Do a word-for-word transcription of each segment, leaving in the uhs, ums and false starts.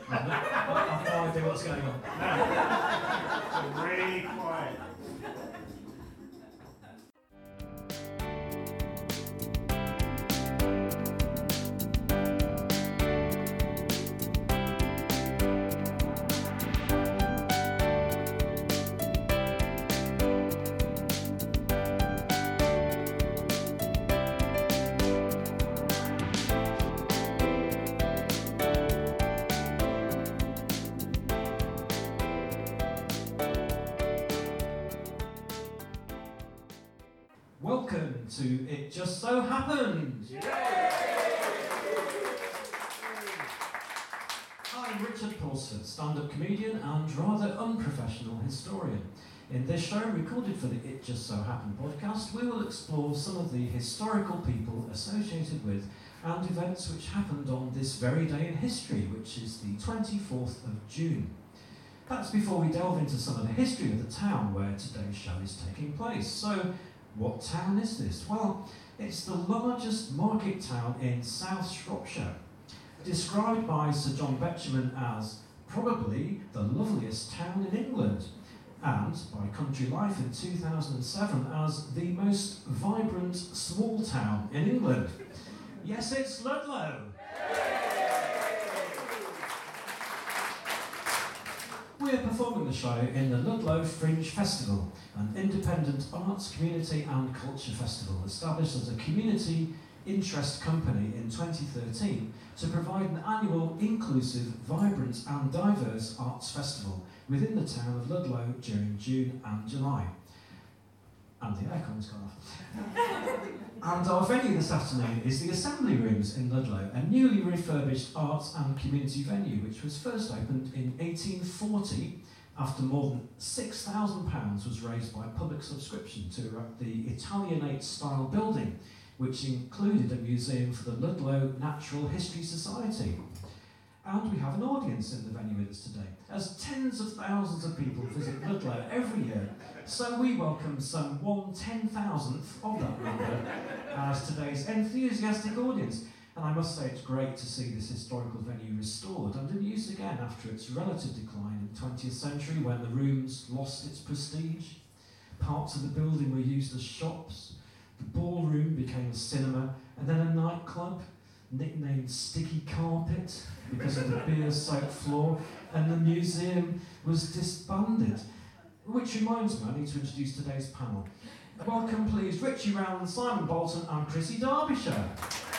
I've no idea what's going on. So really quiet. Welcome to It Just So Happened! I'm Richard Pulsford, stand-up comedian and rather unprofessional historian. In this show, recorded for the It Just So Happened podcast, we will explore some of the historical people associated with and events which happened on this very day in history, which is the twenty-fourth of June. That's before we delve into some of the history of the town where today's show is taking place. So, what town is this? Well, it's the largest market town in South Shropshire, described by Sir John Betjeman as probably the loveliest town in England, and by Country Life in two thousand seven as the most vibrant small town in England. Yes, it's Ludlow! We're performing the show in the Ludlow Fringe Festival, an independent arts, community and culture festival established as a community interest company in twenty thirteen to provide an annual, inclusive, vibrant and diverse arts festival within the town of Ludlow during June and July. And the aircon's gone off. And our venue this afternoon is the Assembly Rooms in Ludlow, a newly refurbished arts and community venue which was first opened in eighteen forty after more than six thousand pounds was raised by public subscription to erect the Italianate-style building, which included a museum for the Ludlow Natural History Society. And we have an audience in the venue with us today, as tens of thousands of people visit Ludlow every year, so we welcome some one ten-thousandth of that number as today's enthusiastic audience. And I must say it's great to see this historical venue restored and in use again after its relative decline in the twentieth century when the rooms lost its prestige. Parts of the building were used as shops, the ballroom became a cinema, and then a nightclub, nicknamed Sticky Carpet because of the beer-soaked floor, and the museum was disbanded. Which reminds me, I need to introduce today's panel. Welcome please Richie Rowland, Simon Bolton and Chrissy Derbyshire.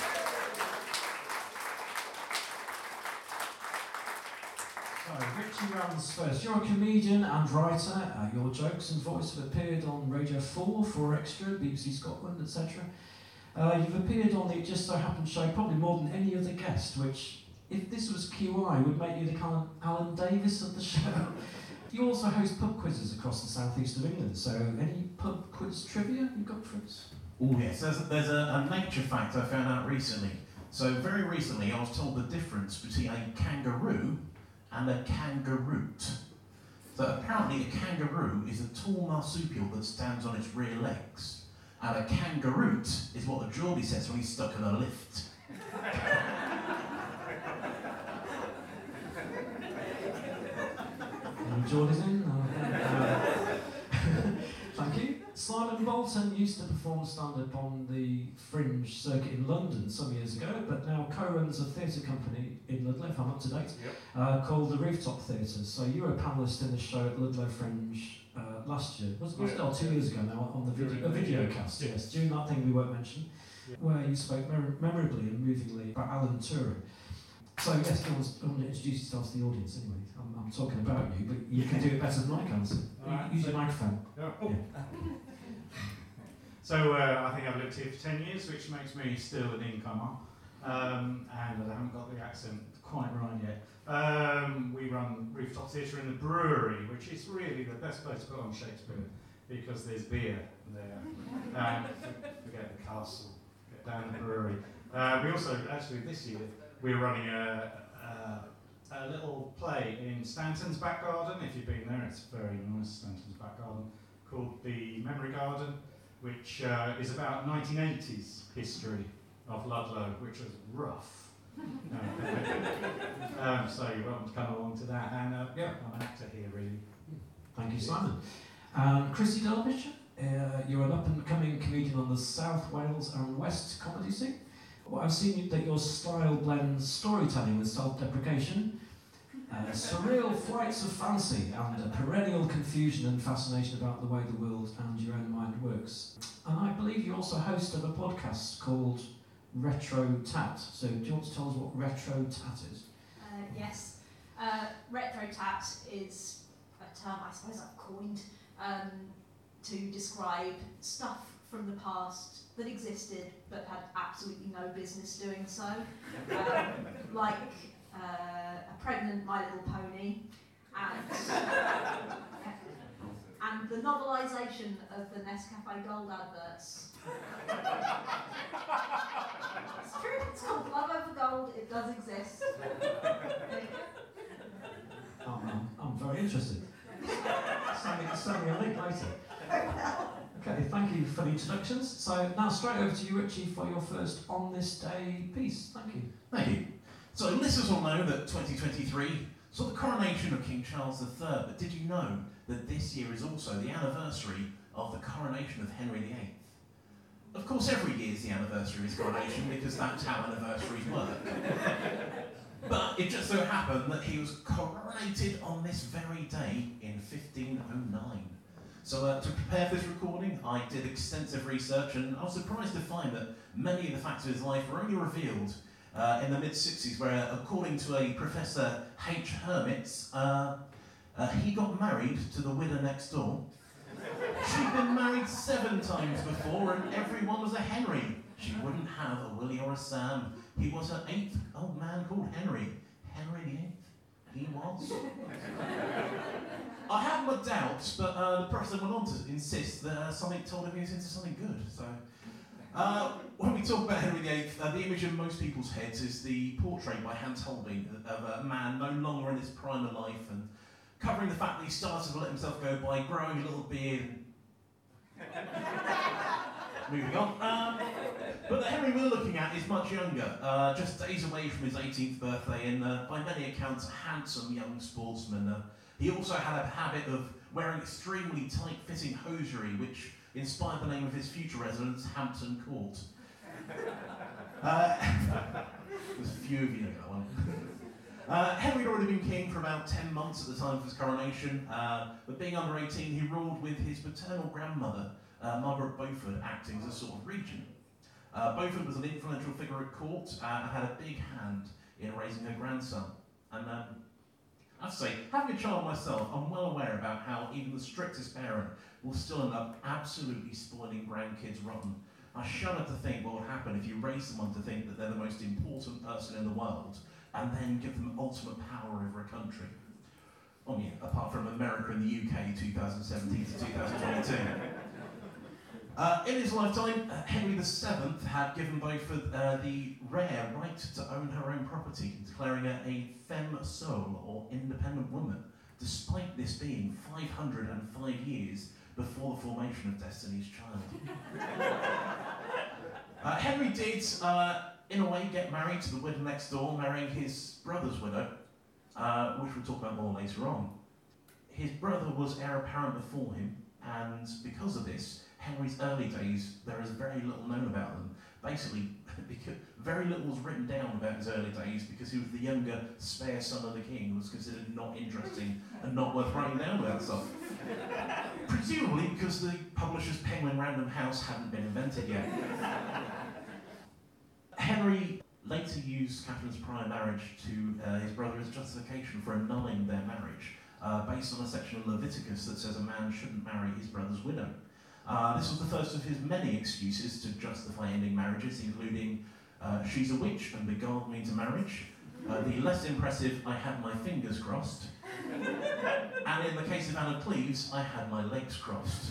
So, Richie Rowland's first. You're a comedian and writer. Uh, your jokes and voice have appeared on Radio four, four Extra, B B C Scotland, et cetera. Uh, you've appeared on the It Just So Happened show probably more than any other guest, which, if this was Q I, would make you the kind of Alan Davis of the show. You also host pub quizzes across the southeast of England, so any pub quiz trivia you've got for us? Oh yes, there's, a, there's a, a nature fact I found out recently. So very recently I was told the difference between a kangaroo and a kangaroot. So apparently a kangaroo is a tall marsupial that stands on its rear legs. And a kangaroot is what the Geordie says when he's stuck in a lift. Any Geordies in? Uh, Thank you. Simon Bolton used to perform stand-up on the Fringe circuit in London some years ago, but now co-runs a theatre company in Ludlow, if I'm up to date, Yep. uh, called the Rooftop Theatres. So you were a panellist in the show at Ludlow Fringe uh, last year, was, was it, or two years ago now, on the video, a video cast, yes. yes, during that thing we won't mention, Yeah. where you spoke mem- memorably and movingly about Alan Turing. So yes, go on, go on and introduce yourself to the audience anyway. I'm, I'm talking about you, but you can do it better than I can. So Alright. use your microphone. Yeah. Oh. Yeah. So uh, I think I've lived here for ten years, which makes me still an incomer. Um, and I haven't got the accent quite right yet. Um, we run Rooftop Theatre in the brewery, which is really the best place to put on Shakespeare because there's beer there. Um, forget the castle, get down the brewery. Uh, we also, actually this year, we're running a, a, a little play in Stanton's back garden. If you've been there, it's very nice, Stanton's back garden, called The Memory Garden, which uh, is about nineteen eighties history of Ludlow, which was rough. No. um, so you're welcome to come along to that. And uh, yeah, I'm an actor here, really. Thank you, Simon. Um, Chrissy Derbyshire, uh, you're an up-and-coming comedian on the South Wales and West comedy scene. Well, I've seen you, that your style blends storytelling with self-deprecation, uh, surreal flights of fancy, and a perennial confusion and fascination about the way the world and your own mind works. And I believe you're also host of a podcast called Retro Tat. So do you want to tell us what Retro Tat is? Uh, yes. Uh, retro tat is a term I suppose I've coined um, to describe stuff from the past that existed but had absolutely no business doing so. Um, like uh, a pregnant My Little Pony and, and the novelisation of the Nescafe Gold adverts. It's true, it's called Love Over Gold, it does exist. Oh, I'm, I'm very interested. Send me, send me a link later. Okay, thank you for the introductions. So now straight over to you, Richie, for your first On This Day piece. Thank you. Thank you. So listeners will know that twenty twenty-three saw the coronation of King Charles the Third, but did you know that this year is also the anniversary of the coronation of Henry the Eighth? Of course, every year is the anniversary of his coronation because that's how anniversaries work. But it just so happened that he was coronated on this very day in fifteen oh nine. So uh, to prepare for this recording, I did extensive research, and I was surprised to find that many of the facts of his life were only revealed uh, in the mid sixties, where, according to a Professor H. Hermits, uh, uh, he got married to the widow next door. She'd been married seven times before, and everyone was a Henry. She wouldn't have a Willie or a Sam. He was her eighth old man called Henry. Henry the Eighth. He was. I have my doubts, but uh, the professor went on to insist that uh, something told him he was into something good. So, uh, when we talk about Henry the Eighth, uh, the image in most people's heads is the portrait by Hans Holbein of a man no longer in his prime of life and covering the fact that he started to let himself go by growing a little beard and moving on. Um, but the Henry we're looking at is much younger, uh, just days away from his eighteenth birthday, and uh, by many accounts, a handsome young sportsman. Uh, he also had a habit of wearing extremely tight-fitting hosiery, which inspired the name of his future residence, Hampton Court. Uh, there's a few of you know that one. Uh, Henry had already been king for about ten months at the time of his coronation, uh, but being under eighteen, he ruled with his paternal grandmother, uh, Margaret Beaufort, acting as a sort of regent. Uh, Beaufort was an influential figure at court uh, and had a big hand in raising her grandson. And um, I have to say, having a child myself, I'm well aware about how even the strictest parent will still end up absolutely spoiling grandkids rotten. I shudder to think what would happen if you raise someone to think that they're the most important person in the world, and then give them ultimate power over a country. Oh yeah, apart from America and the U K, twenty seventeen to twenty twenty-two. Uh, in his lifetime, uh, Henry the Seventh had given Beaufort uh, the rare right to own her own property, declaring her a femme sole, or independent woman, despite this being five hundred five years before the formation of Destiny's Child. uh, Henry did, uh, in a way, get married to the widow next door, marrying his brother's widow, uh, which we'll talk about more later on. His brother was heir apparent before him, and because of this, Henry's early days, there is very little known about them. Basically, because very little was written down about his early days because he was the younger, spare son of the king, who was considered not interesting and not worth writing down about stuff. Presumably because the publisher's Penguin Random House hadn't been invented yet. Henry later used Catherine's prior marriage to uh, his brother as justification for annulling their marriage, uh, based on a section of Leviticus that says a man shouldn't marry his brother's widow. Uh, this was the first of his many excuses to justify ending marriages, including uh, she's a witch and beguiled me to marriage, uh, the less impressive I had my fingers crossed, and in the case of Anna Cleves, I had my legs crossed.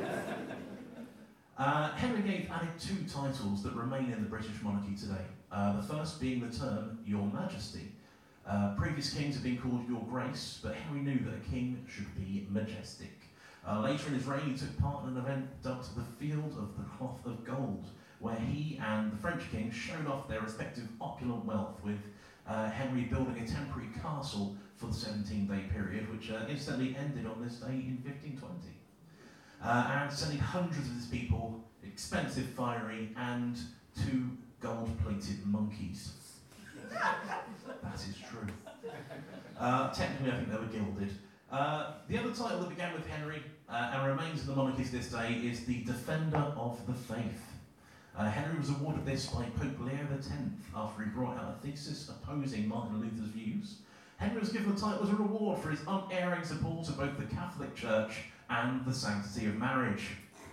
Uh, Henry the Eighth added two titles that remain in the British monarchy today, uh, the first being the term Your Majesty. Uh, previous kings have been called Your Grace, but Henry knew that a king should be majestic. Uh, later in his reign, he took part in an event dubbed the Field of the Cloth of Gold, where he and the French king showed off their respective opulent wealth, with uh, Henry building a temporary castle for the seventeen-day period, which uh, instantly ended on this day in fifteen twenty. Uh, and sending hundreds of his people, expensive finery, and two gold-plated monkeys. That is true. Uh, technically, I think they were gilded. Uh, the other title that began with Henry uh, and remains in the monarchy to this day is the Defender of the Faith. Uh, Henry was awarded this by Pope Leo the tenth after he brought out a thesis opposing Martin Luther's views. Henry was given the title as a reward for his unerring support of both the Catholic Church and the sanctity of marriage.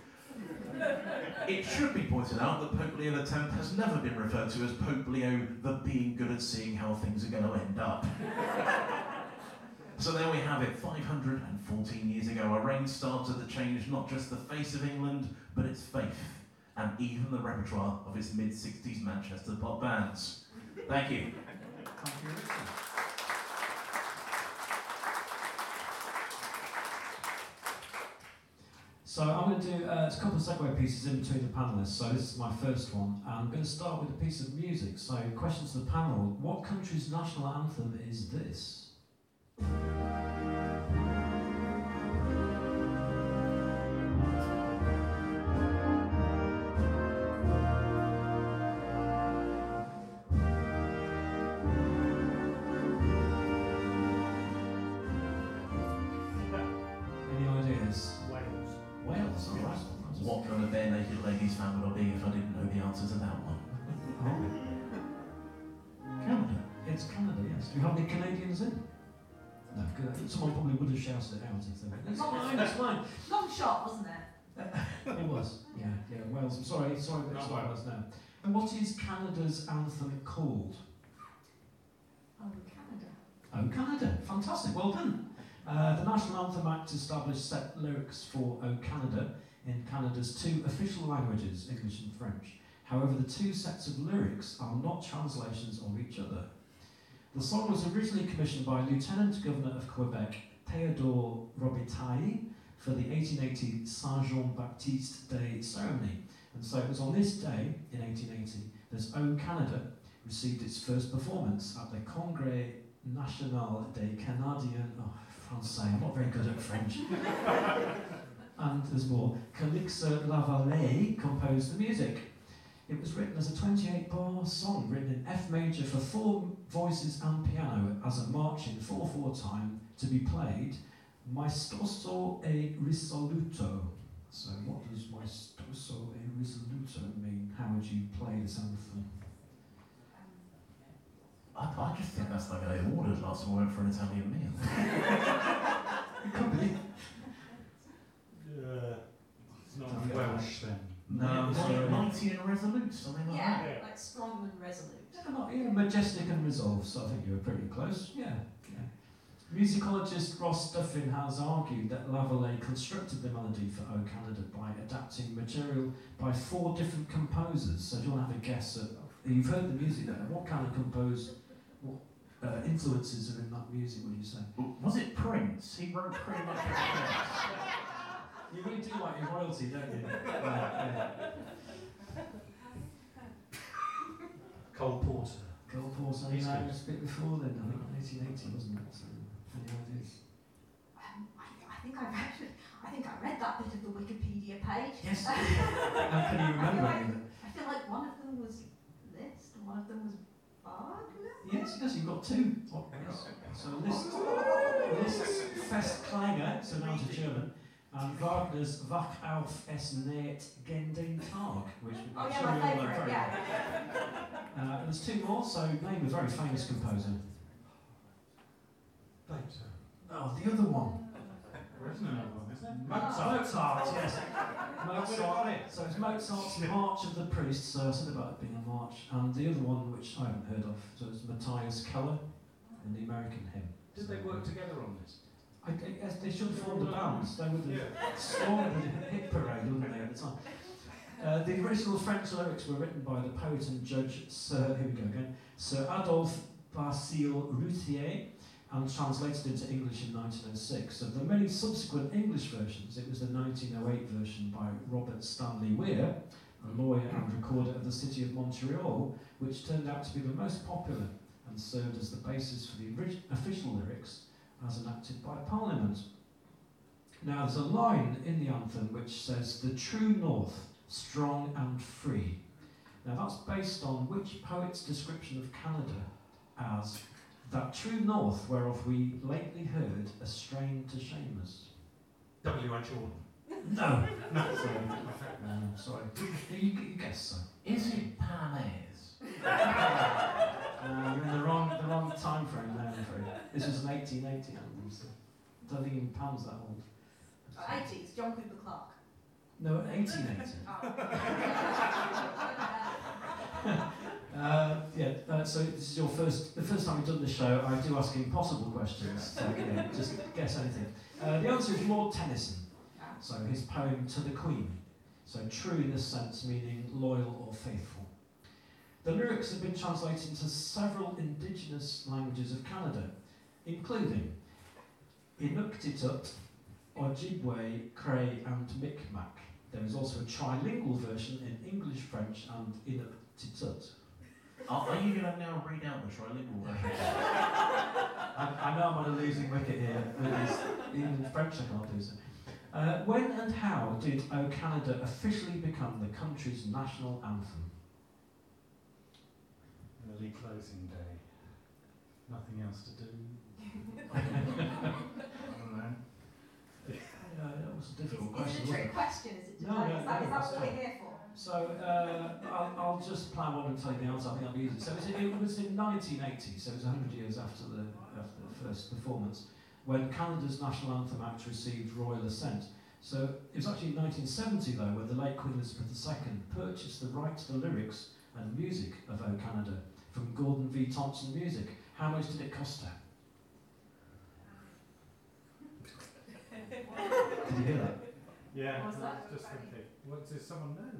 It should be pointed out that Pope Leo the tenth has never been referred to as Pope Leo the being good at seeing how things are going to end up. So there we have it, five hundred fourteen years ago, a reign started that changed not just the face of England, but its faith, and even the repertoire of its mid sixties Manchester pop bands. Thank you. Thank you, Richard. So I'm going to do uh, a couple of segue pieces in between the panellists. So this is my first one. I'm going to start with a piece of music. So questions to the panel. What country's national anthem is this? Any ideas? Wales. Wales, all right. What kind of bare naked ladies fan would I be if I didn't know the answer to that one? Canada. It's Canada, yes. Do you have any Canadians in? No, good. Someone probably would have shouted it out if they were. It's fine, it's fine. Long shot, wasn't it? It was, yeah, yeah, Wales. I'm sorry, sorry, but it's Not not Wales now. And what is Canada's anthem called? Oh, Canada. Oh, Canada. Fantastic, well done. Uh, the National Anthem Act established set lyrics for Oh Canada in Canada's two official languages, English and French. However, the two sets of lyrics are not translations of each other. The song was originally commissioned by Lieutenant Governor of Quebec, Théodore Robitaille, for the eighteen eighty Saint Jean-Baptiste Day ceremony. And so it was on this day, in eighteen eighty, that O Canada received its first performance at the Congrès National des Canadiens, oh, Francais, I'm not very good at French. And there's more. Calix Lavallée composed the music. It was written as a twenty-eight bar song, written in F major for four voices and piano as a march in four four time to be played maestoso e risoluto. So what does maestoso e risoluto mean? How would you play this anthem? I, I just think that's like I ordered last time I went for an Italian meal. It could be. Uh, it's not Okay. Welsh then. No, Mighty- sorry. Mighty and resolute, something like Yeah, Yeah. like strong and resolute. Yeah, not even majestic and resolved, so I think you were pretty close. Yeah, yeah. Musicologist Ross Duffin has argued that Lavallée constructed the melody for O Canada by adapting material by four different composers. So do you want to have a guess at, you've heard the music there, what kind of compose, what uh, influences are in that music, would you say? that. Was it Prince? He wrote pretty much everything. You really do like your royalty, don't you? Yeah, yeah. Cole Porter. Cole Porter, you know, it was a bit before then, I think eighteen eighty, wasn't it? So, any ideas? Um, I, I think I read. I think I read that bit of the Wikipedia page. Yes. How can you remember any of it? I feel like one of them was Liszt and one of them was Wagner. Yes, yes, you've got two. Oh, yes. So Liszt, Liszt's Festkleider, so now to German, and Wagner's Wach auf, es näht gen den Tag, which Oh I'm yeah, sure my you all know favourite. very Yeah. well. Uh, there's two more, so name a very famous composer. Beethoven. Oh, the other one. There isn't another one, is there? Mozart, Mozart, yes. Mozart. Mozart. So it's Mozart's March of the Priests, so I said about it being a march. And the other one, which I haven't heard of, so it's Matthias Keller in the American hymn. Did they work together on this? I, I guess they should have formed a band. They would have Yeah. stormed the hit parade, wouldn't they, at the time? Uh, the original French lyrics were written by the poet and judge Sir, here we go again, Sir Adolphe Basile Routhier, and translated into English in nineteen oh six. Of the many subsequent English versions, it was the nineteen oh eight version by Robert Stanley Weir a lawyer and recorder of the city of Montreal, which turned out to be the most popular and served as the basis for the orig- official lyrics as enacted by Parliament. Now there's a line in the anthem which says, "The true north, strong and free." Now that's based on which poet's description of Canada as that true north whereof we lately heard a strain to shame us? W H Auden. No. No. Sorry. No, sorry. You, you guess so. Is it Palace? Uh, you're in the wrong, the wrong time frame there, I'm afraid. This was an eighteen eighty album, so I don't think even Pam's that old. eighties, John Cooper Clarke. No, eighteen eighty. Oh. uh, yeah, uh, so this is your first, the first time you've done the show. I do ask impossible questions, so yeah, just guess anything. Uh, the answer is Lord Tennyson. So his poem To the Queen. So true in this sense, meaning loyal or faithful. The lyrics have been translated into several indigenous languages of Canada, including Inuktitut, Ojibwe, Cray and Mi'kmaq. There is also a trilingual version in English, French and Inuktitut. Are, are you going to now read out the trilingual version? I, I know I'm on a losing wicket here, but it's, even in French I can't do so. Uh, when and how did O Canada officially become the country's national anthem? Early closing day. Nothing else to do. I don't know. Uh, that was a difficult Is, question, is it a wasn't trick it? question? Is it No, today? no, is that, no, is that that's what we're fine. here for? So uh, I'll, I'll just plough on and tell you the answer. I think that'll be easy. So it was, it was in nineteen eighty, so it was one hundred years after the, after the first performance, when Canada's National Anthem Act received royal assent. So it was actually in nineteen seventy, though, when the late Queen Elizabeth the Second purchased the right to the lyrics and music of O Canada from Gordon V. Thompson Music. How much did it cost her? Did you hear that? Yeah. What was that? Just thinking. What does someone know?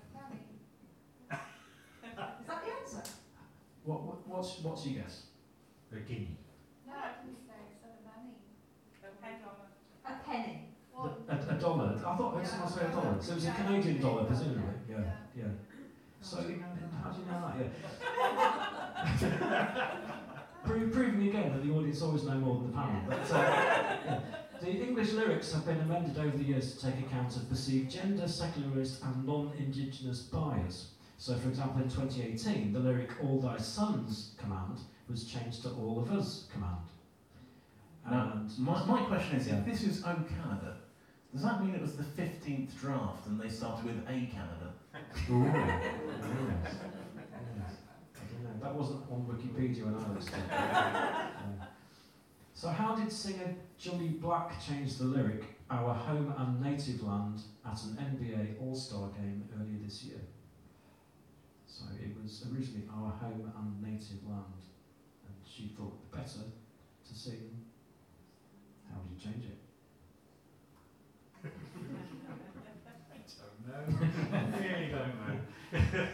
Is that the answer? What, what, what's, what's your guess? A guinea. No, I didn't say it, said a money. A penny. A, a, a dollar. I thought I heard someone say a dollar. So it was a Canadian dollar, presumably. Yeah, yeah. So, how do you know that? Yeah. Pro- proving again that the audience always know more than the panel. But, uh, yeah. The English lyrics have been amended over the years to take account of perceived gender, secularist and non-indigenous bias. So, for example, in twenty eighteen, the lyric "All thy sons" command was changed to "All of us" command. Now, And my, my question is, Yeah. if this is O Canada, does that mean it was the fifteenth draft and they started with A Canada? Ooh, yes. Yes. I don't know. That wasn't on Wikipedia when I was there. Yeah. So how did singer Johnny Black change the lyric, "Our home and native land," at an N B A All-Star game earlier this year? So it was originally "Our home and native land," and she thought better to sing. How would you change it? I don't know. I really don't know.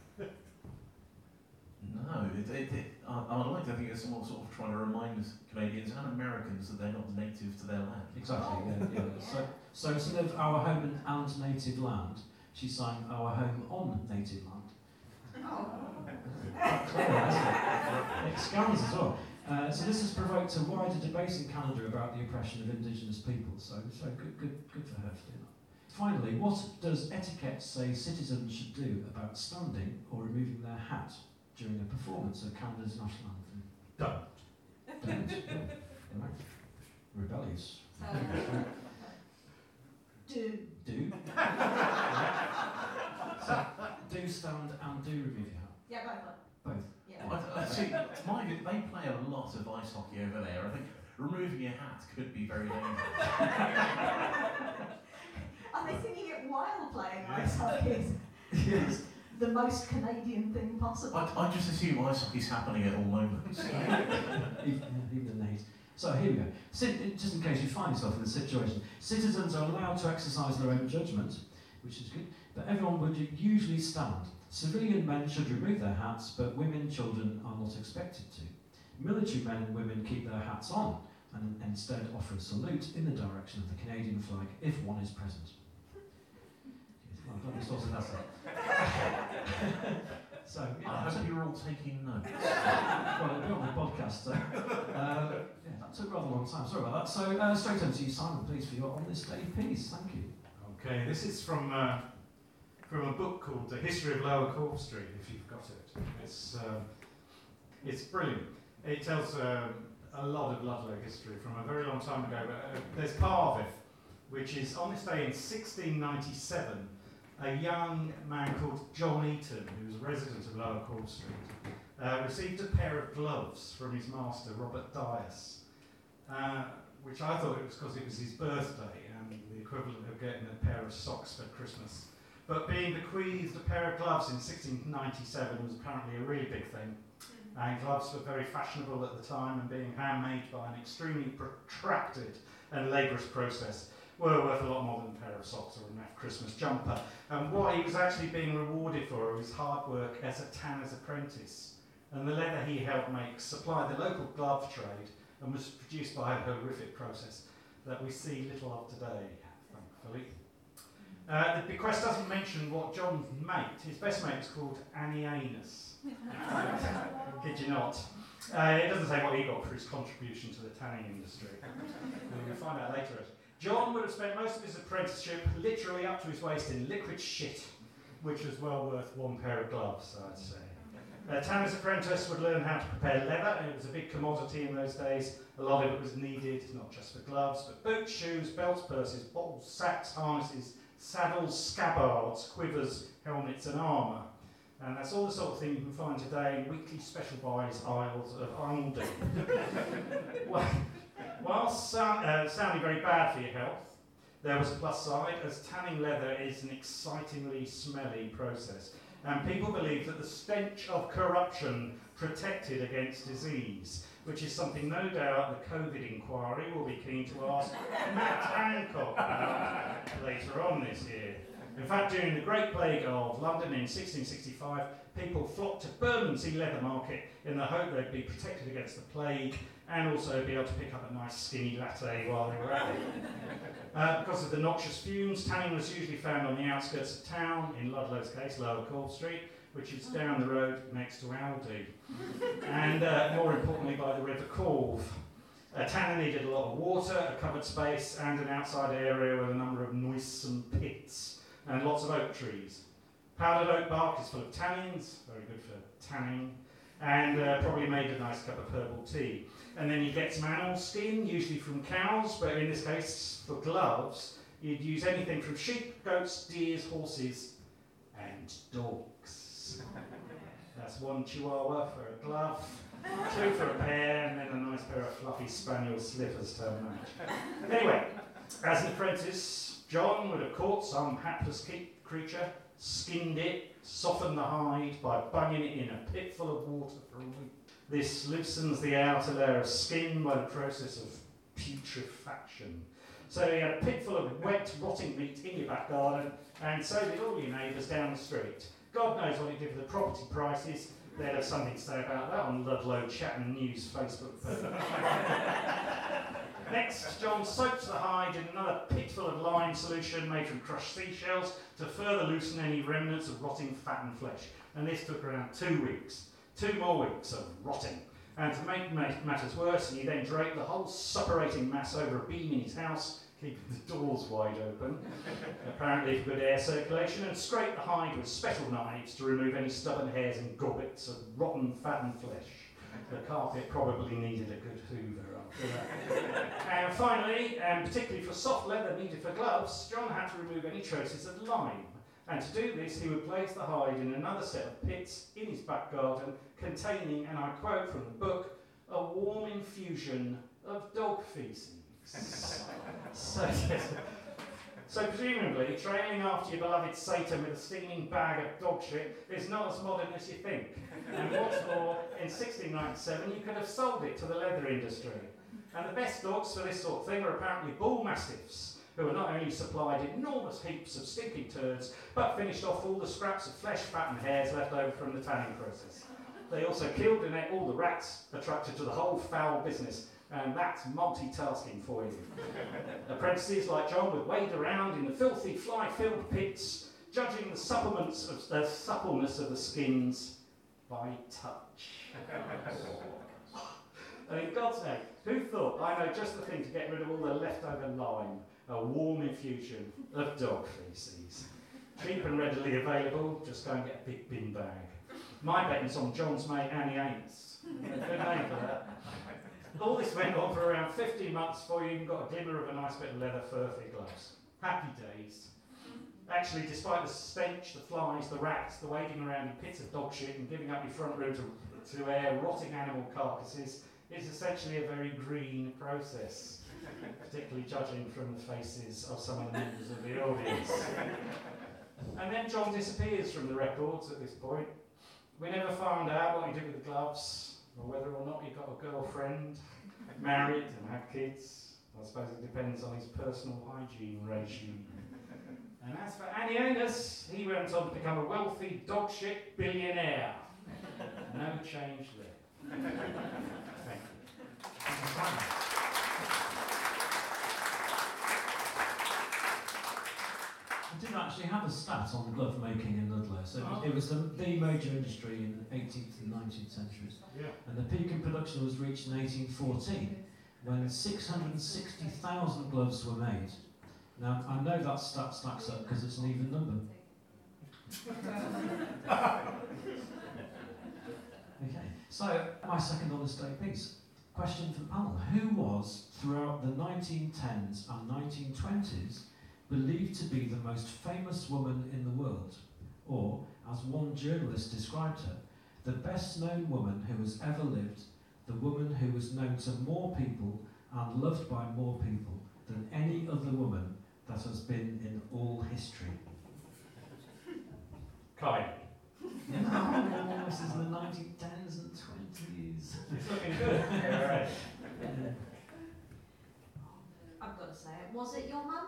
No, it, it, it, I, I would like to think it's someone sort of trying to remind Canadians and Americans that they're not native to their land. Exactly, yeah, yeah. So, so instead of "Our home and native land," she sang "Our home on native land." Oh. Quite clever, isn't it? It scans as well. Uh, so this has provoked a wider debate in Canada about the oppression of Indigenous people. So, so good, good, good for her for doing that. Finally, what does etiquette say citizens should do about standing or removing their hat during a performance of Canada's national anthem? Don't. Don't. Yeah. Right. Rebellious. So, do. Do. So, do stand and do remove your hat. Yeah, both. Both. Yeah. I, I see, to my view, they play a lot of ice hockey over there. I think removing your hat could be very dangerous. Are they singing it while playing ice hockey? Yes. The most Canadian thing possible. I, I just assume ice hockey's happening at all moments. even, even in the heat. So here we go. Cit- just in case you find yourself in this situation, citizens are allowed to exercise their own judgment, which is good, but everyone would usually stand. Civilian men should remove their hats, but women and children are not expected to. Military men and women keep their hats on and instead offer a salute in the direction of the Canadian flag if one is present. I'll don't be sorting that out. So, yeah, I hope you're all taking notes. well, it'll be on the podcast, so. Uh, yeah, that took rather a long time, sorry about that. So, uh, straight over to you, Simon, please, for your On This Day piece. Thank you. Okay, this is from uh, from a book called The History of Lower Cork Street, if you've got it. It's um, it's brilliant. It tells um, a lot of Ludlow history from a very long time ago. But uh, there's part of it, which is on this day in sixteen ninety-seven, a young man called John Eaton, who was a resident of Lower Cork Street, uh, received a pair of gloves from his master, Robert Dias, uh, which I thought it was because it was his birthday and the equivalent of getting a pair of socks for Christmas. But being bequeathed a pair of gloves in sixteen ninety-seven was apparently a really big thing. And gloves were very fashionable at the time, and being handmade by an extremely protracted and laborious process were worth a lot more than a pair of socks or a naff Christmas jumper. And what he was actually being rewarded for was hard work as a tanner's apprentice. And the leather he helped make supplied the local glove trade and was produced by a horrific process that we see little of today, thankfully. Uh, the bequest doesn't mention what John's mate, his best mate, was called Annianus. Kid you not. Uh, it doesn't say what he got for his contribution to the tanning industry. And we'll find out later. John would have spent most of his apprenticeship literally up to his waist in liquid shit, which was well worth one pair of gloves, I'd say. A tanner's apprentice would learn how to prepare leather, and it was a big commodity in those days. A lot of it was needed, not just for gloves, but boots, shoes, belts, purses, bottles, sacks, harnesses, saddles, scabbards, quivers, helmets and armour. And that's all the sort of thing you can find today in weekly special buys aisles of Aldi. While sound, uh, sounding very bad for your health, there was a plus side, as tanning leather is an excitingly smelly process. And people believe that the stench of corruption protected against disease, which is something no doubt the COVID inquiry will be keen to ask Matt Hancock about later on this year. In fact, during the Great Plague of London in sixteen sixty-five, people flocked to Bermondsey Leather Market in the hope they'd be protected against the plague and also be able to pick up a nice skinny latte while they were at it. Uh, because of the noxious fumes, tanning was usually found on the outskirts of town, in Ludlow's case, Lower Cork Street, which is down the road next to Aldi. And uh, more importantly, by the River Corve. A tanner needed a lot of water, a covered space, and an outside area with a number of noisome pits, and lots of oak trees. Powdered oak bark is full of tannins, very good for tanning, and uh, probably made a nice cup of herbal tea. And then you get some animal skin, usually from cows, but in this case, for gloves, you'd use anything from sheep, goats, deers, horses, and dogs. That's one chihuahua for a glove, two for a pair, and then a nice pair of fluffy spaniel slippers to match. Anyway, as an apprentice, John would have caught some hapless creature, skinned it, softened the hide by bunging it in a pit full of water for a week. This loosens the outer layer of skin by the process of putrefaction. So you had a pit full of wet, rotting meat in your back garden, and so did all your neighbours down the street. God knows what it did for the property prices. They'd have something to say about that on Ludlow Chatham News Facebook page. Next, John soaks the hide in another pit full of lime solution made from crushed seashells to further loosen any remnants of rotting fat and flesh. And this took around two weeks. Two more weeks of rotting. And to make matters worse, he then draped the whole suppurating mass over a beam in his house, keeping the doors wide open, apparently for good air circulation, and scraped the hide with special knives to remove any stubborn hairs and gobbets of rotten fat and flesh. The carpet probably needed a good hoover after that. And finally, and particularly for soft leather needed for gloves, John had to remove any traces of lime. And to do this, he would place the hide in another set of pits in his back garden, containing, and I quote from the book, a warm infusion of dog faeces. so, so presumably, trailing after your beloved Satan with a steaming bag of dog shit is not as modern as you think. And what's more, in sixteen ninety-seven, you could have sold it to the leather industry. And the best dogs for this sort of thing are apparently bull mastiffs, who are not only supplied enormous heaps of stinking turds, but finished off all the scraps of flesh, fat and hairs left over from the tanning process. They also killed and ate all the rats attracted to the whole foul business, and that's multitasking for you. Apprentices like John would wade around in the filthy, fly-filled pits, judging the supplements of the suppleness of the skins by touch. And in God's name, who thought, I know just the thing to get rid of all the leftover lime, a warm infusion of dog faeces. Cheap and readily available, just go and get a big bin bag. My betting's on John's mate Annie Amos. Good name for that. All this went on for around fifteen months before you even got a glimmer of a nice bit of leather fur for your gloves. Happy days. Actually, despite the stench, the flies, the rats, the wading around in pits of dog shit and giving up your front room to, to air rotting animal carcasses, it's essentially a very green process, particularly judging from the faces of some of the members of the audience. And then John disappears from the records at this point. We never found out what he did with the gloves, or whether or not he got a girlfriend, married and had kids. I suppose it depends on his personal hygiene regime. And as for Annie Amos, he went on to become a wealthy dog shit billionaire. No change there. Thank you. I didn't actually have a stat on glove making in Ludlow, so it was, it was the, the major industry in the eighteenth and nineteenth centuries. Yeah. And the peak in production was reached in eighteen fourteen, when six hundred sixty thousand gloves were made. Now, I know that stat stacks up because it's an even number. Okay, so my second on this day piece. Question for the panel. Who was, throughout the nineteen tens and nineteen twenties, believed to be the most famous woman in the world? Or, as one journalist described her, the best known woman who has ever lived, the woman who was known to more people and loved by more people than any other woman that has been in all history. Kylie. No, this is in the nineteen tens and twenties. It's looking good. Yeah, right. Yeah. I've got to say it. Was it your mum?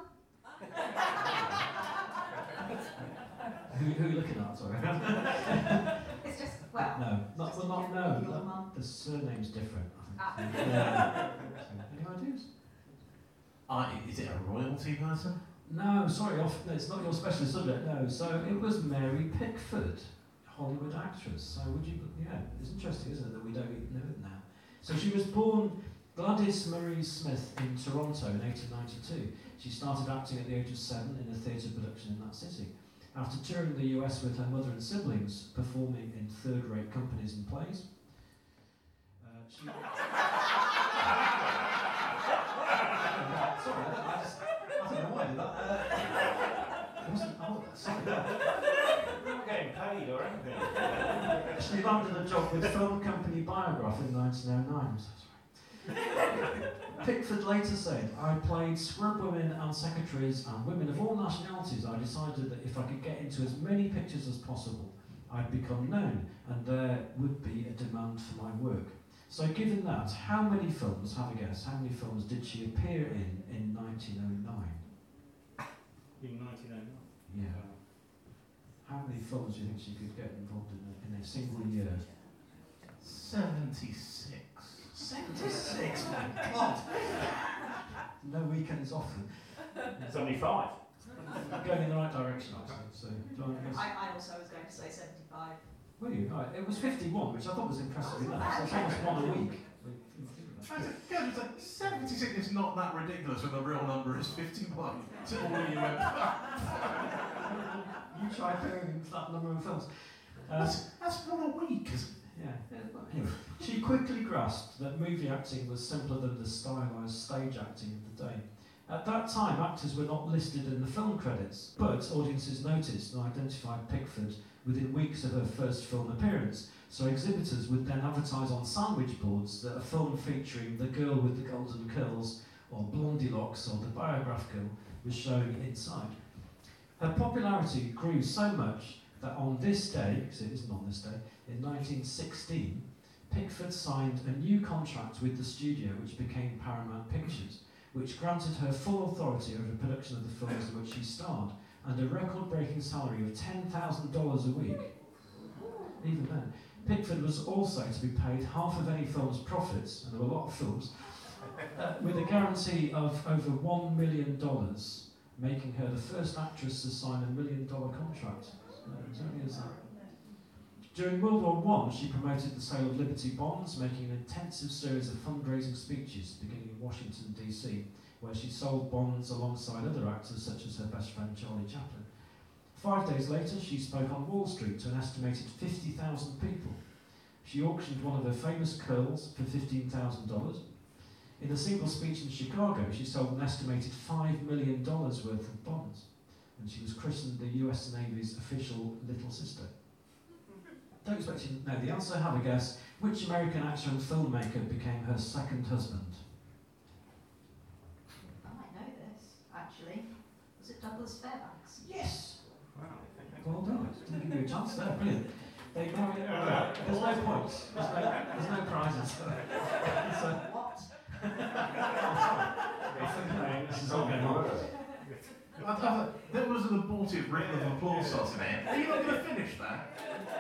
Who, who are you looking at, sorry? It's just, well... No, not, just well, not, your no, mum. the surname's different, I think. Ah. Yeah. Any ideas? Uh, is it a royalty person? No, sorry, off, no, it's not your specialist subject, no. So it was Mary Pickford, Hollywood actress. So would you, yeah, it's interesting, isn't it, that we don't even know it now. So she was born Gladys Marie Smith in Toronto in eighteen ninety-two. She started acting at the age of seven in a theatre production in that city. After touring the U S with her mother and siblings, performing in third-rate companies and plays, uh, she... Sorry, I, just, I don't know why I did that. Uh, it wasn't, oh, sorry. We're not getting paid or anything. She landed a job with film company Biograph in nineteen oh nine. So sorry. Pickford later said, I played scrub women and secretaries and women of all nationalities. I decided that if I could get into as many pictures as possible, I'd become known and there would be a demand for my work. So given that, how many films, have a guess, how many films did she appear in in nineteen oh nine? In nineteen oh nine? Yeah. How many films do you think she could get involved in a, in a single year? seventy-six. seventy-six, my God! No weekends off. It's only five. I'm going in the right direction, actually. So, do I guess? I, I also was going to say seventy-five. Were you? Right. It was fifty-one, which I thought was impressive enough. So it's almost one a week. God, it's like seventy-six is not that ridiculous when the real number is fifty-one. So all you went, You try pairing that number of films. Uh, that's, that's one a week. yeah. Anyway, she quickly grasped that movie acting was simpler than the stylised stage acting of the day. At that time, actors were not listed in the film credits, but audiences noticed and identified Pickford within weeks of her first film appearance, so exhibitors would then advertise on sandwich boards that a film featuring the girl with the golden curls, or Blondie Locks, or the Biograph girl was showing inside. Her popularity grew so much that on this day, because it isn't on this day, in nineteen sixteen, Pickford signed a new contract with the studio which became Paramount Pictures, which granted her full authority over the production of the films in which she starred, and a record-breaking salary of ten thousand dollars a week. Even then, Pickford was also to be paid half of any film's profits, and there were a lot of films, uh, with a guarantee of over one million dollars making her the first actress to sign a million dollar contract. So as only as that. During World War One, she promoted the sale of Liberty bonds, making an intensive series of fundraising speeches, beginning in Washington, D C, where she sold bonds alongside other actors such as her best friend Charlie Chaplin. Five days later, she spoke on Wall Street to an estimated fifty thousand people. She auctioned one of her famous curls for fifteen thousand dollars. In a single speech in Chicago, she sold an estimated five million dollars worth of bonds, and she was christened the U S Navy's official little sister. Don't expect you to know the answer, have a guess. Which American actor and filmmaker became her second husband? I might know this, actually. Was it Douglas Fairbanks? Yes! Wow. Well done. Didn't give you a chance there, brilliant. They married, uh, there's no points, there's no, there's no prizes. So, What? this is all going on. I, I, there was an abortive ring of applause sort in it. Are you not going to finish that?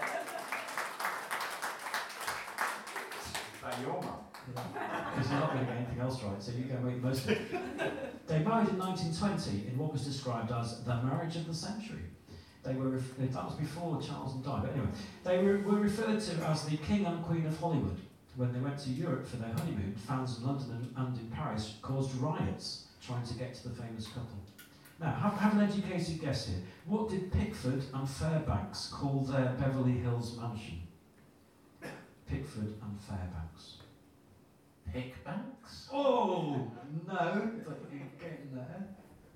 Is that your mum? Because you're not going to get anything else right, so you go and make the most of it. They married in nineteen twenty in what was described as the marriage of the century. They were ref- that was before Charles died, but anyway, they were, were referred to as the King and Queen of Hollywood. When they went to Europe for their honeymoon, fans in London and, and in Paris caused riots trying to get to the famous couple. Now, have, have an educated guess here. What did Pickford and Fairbanks call their Beverly Hills mansion? Pickford and Fairbanks. Pickbanks? Oh, no, but you're getting there.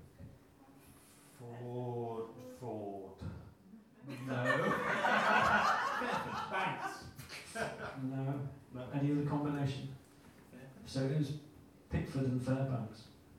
Ford, Ford. No. Banks. No. No. Any other combination? So it was Pickford and Fairbanks.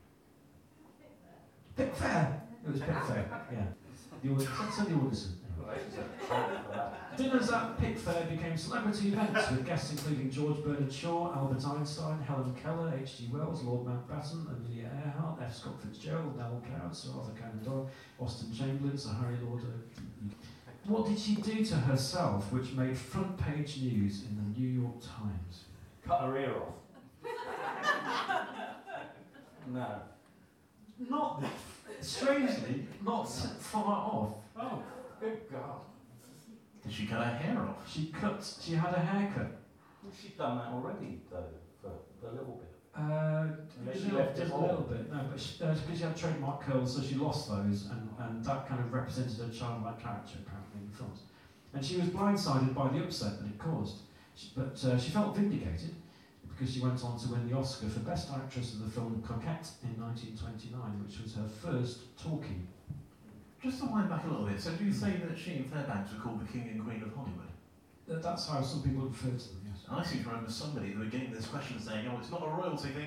Pickfair! It was Pickfair, yeah. The Aud- that's on the Audison. Dinners at Pickfair became celebrity events with guests including George Bernard Shaw, Albert Einstein, Helen Keller, H G Wells, Lord Mountbatten, Amelia Earhart, F. Scott Fitzgerald, Nell Coward, Sir Arthur Conan Doyle, Austin Chamberlain, Sir Harry Lauder. What did she do to herself which made front page news in the New York Times? Cut her ear off. No. Not, strangely, not far off. Oh, good God. Did she cut her hair off? She cut, she had a haircut. Well, she'd done that already, though, for a little bit. Uh, Unless just she a left just it a all. little bit, no, but she, uh, because she had trademark curls, so she lost those, and, and that kind of represented her childlike character, apparently, in the films. And she was blindsided by the upset that it caused. She, but uh, she felt vindicated, because she went on to win the Oscar for Best Actress in the film Coquette in nineteen twenty-nine, which was her first talkie. Just to wind back a little bit, so do you say that she and Fairbanks were called the King and Queen of Hollywood? Uh, that's how some people refer to them, yes. I seem to remember somebody at the beginning of this question saying, oh, it's not a royalty thing.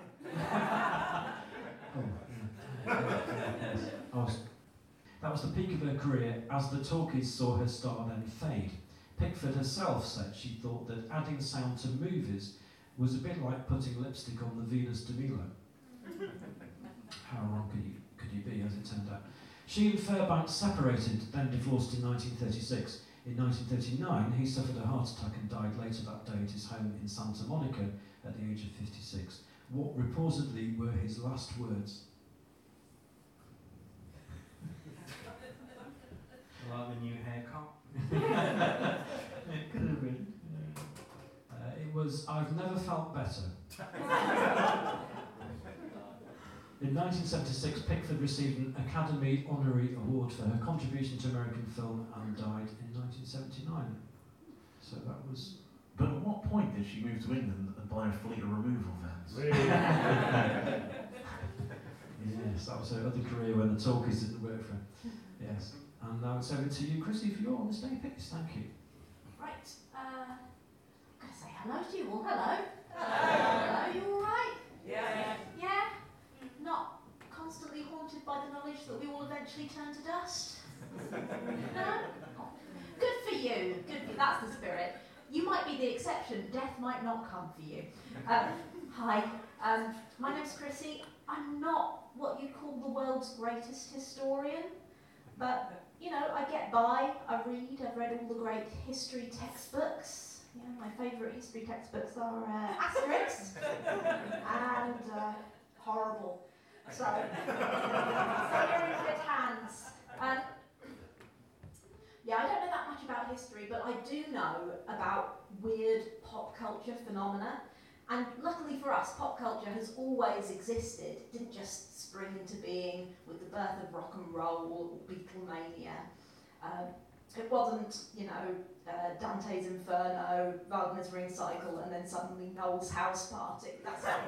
Oh, yeah. Yes. I was, that was the peak of her career as the talkies saw her star then fade. Pickford herself said she thought that adding sound to movies was a bit like putting lipstick on the Venus de Milo. How wrong could you, could you be, as it turned out? She and Fairbanks separated, then divorced in nineteen thirty-six. In nineteen thirty-nine, he suffered a heart attack and died later that day at his home in Santa Monica at the age of fifty-six. What reportedly were his last words? Like the new haircut. It could have been. Uh, it was, I've never felt better. In nineteen seventy-six, Pickford received an Academy Honorary Award for her contribution to American film and died in nineteen seventy-nine. So that was... But at what point did she move to England and buy a fleet of removal vans? Yes, that was her other career when the talkies didn't work for her. Yes. And now it's over to you, Chrissy, for your on this day picks. Thank you. Right, uh, I'm going to say hello to you all. Hello. Hello, you all right? Yeah. Yeah? Not constantly haunted by the knowledge that we will eventually turn to dust? No? Oh, good for you. Good for you. That's the spirit. You might be the exception. Death might not come for you. Um, hi, um, my name's Chrissy. I'm not what you'd call the world's greatest historian, but, you know, I get by. I read. I've read all the great history textbooks. Yeah, my favourite history textbooks are uh, Asterix and uh, horrible. So, so you're in good hands. Um, yeah, I don't know that much about history, but I do know about weird pop culture phenomena. And luckily for us, pop culture has always existed. It didn't just spring into being with the birth of rock and roll or Beatlemania. Um, it wasn't, you know, uh, Dante's Inferno, Wagner's Ring Cycle, and then suddenly Noel's House Party. That's how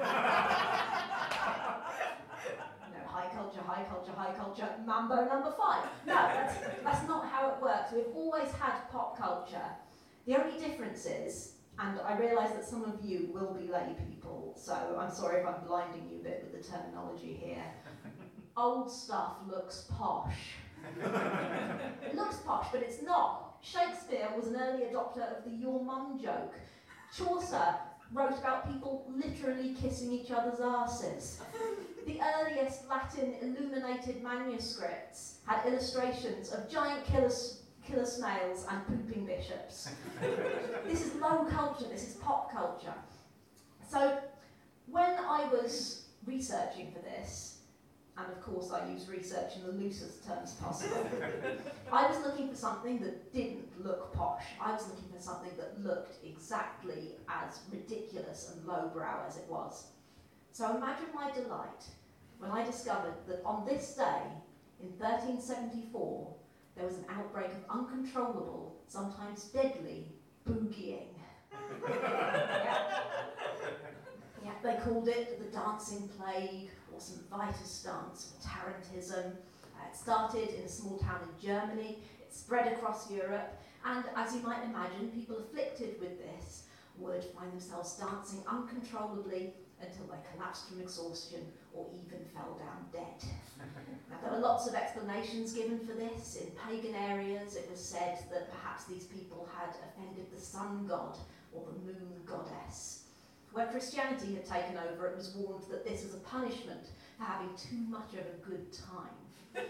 you know, high culture, high culture, high culture, Mambo number five. No, that's, that's not how it works. We've always had pop culture. The only difference is, and I realise that some of you will be lay people, so I'm sorry if I'm blinding you a bit with the terminology here. Old stuff looks posh. It looks posh, but it's not. Shakespeare was an early adopter of the your mum joke. Chaucer wrote about people literally kissing each other's arses. The earliest Latin illuminated manuscripts had illustrations of giant killers killer snails and pooping bishops. This is low culture, this is pop culture. So when I was researching for this, and of course I use research in the loosest terms possible, I was looking for something that didn't look posh. I was looking for something that looked exactly as ridiculous and lowbrow as it was. So imagine my delight when I discovered that on this day, in thirteen seventy-four, there was an outbreak of uncontrollable, sometimes deadly, boogieing. yeah. yeah, they called it the dancing plague, or Saint Vitus dance, or Tarantism. Uh, it started in a small town in Germany, it spread across Europe, and as you might imagine, people afflicted with this would find themselves dancing uncontrollably until they collapsed from exhaustion or even fell down dead. Now, there were lots of explanations given for this. In pagan areas, it was said that perhaps these people had offended the sun god or the moon goddess. When Christianity had taken over, it was warned that this was a punishment for having too much of a good time.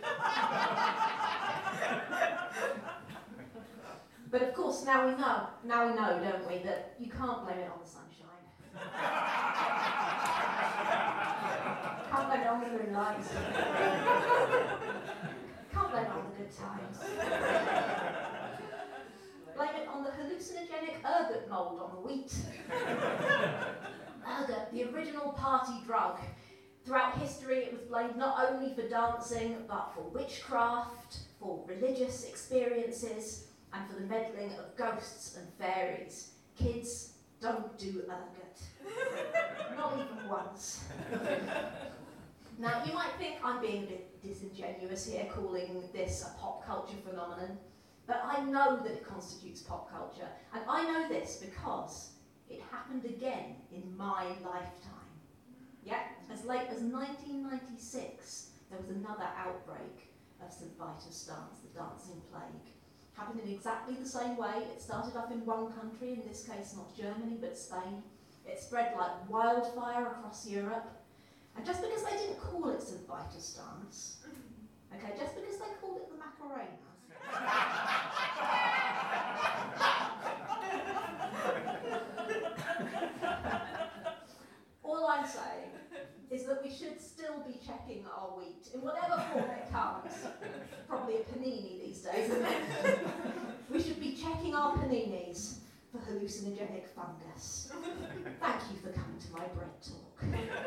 But of course, now we know, now we know, don't we, that you can't blame it on the sunshine. Can't blame it on the moonlight. Can't blame it on the good times. Blame it on the hallucinogenic ergot mould on the wheat. Ergot, the original party drug. Throughout history, it was blamed not only for dancing, but for witchcraft, for religious experiences, and for the meddling of ghosts and fairies. Kids, don't do ergot. Not even once. Now, you might think I'm being a bit disingenuous here, calling this a pop culture phenomenon, but I know that it constitutes pop culture, and I know this because it happened again in my lifetime. Yeah, as late as nineteen ninety-six, there was another outbreak of Saint Vitus dance, the dancing plague. Happened in exactly the same way. It started up in one country, in this case not Germany, but Spain. It spread like wildfire across Europe. And just because they didn't call it Saint Vitus dance, okay, just because they called it the Macarena, all I'm saying is that we should still be checking our wheat, in whatever form it comes. Probably a panini these days, isn't it? We should be checking our paninis for hallucinogenic fungus. Thank you for coming to my bread talk.